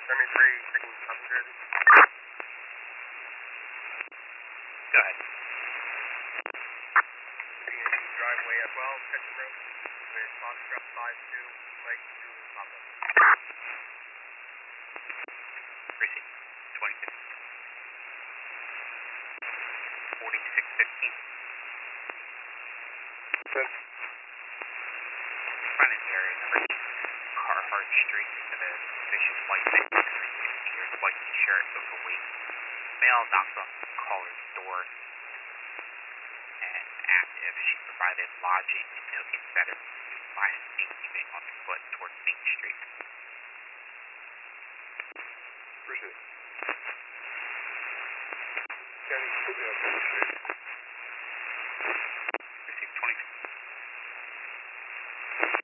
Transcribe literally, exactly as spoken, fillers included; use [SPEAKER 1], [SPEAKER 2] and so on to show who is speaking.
[SPEAKER 1] seventy-three, taking South Jersey.
[SPEAKER 2] Go ahead.
[SPEAKER 1] Taking the driveway as well, Ketchum Road, with Foxtrot five two, Mike two, Papa.
[SPEAKER 2] Proceed. twenty-six. forty-six fifteen.
[SPEAKER 1] Good.
[SPEAKER 2] Frontage area number eight, Carhart Street, into the suspicious white man, three-years white t-shirt, overweight. Male knocks on the caller's door and asked if she provided lodging and took it better last evening on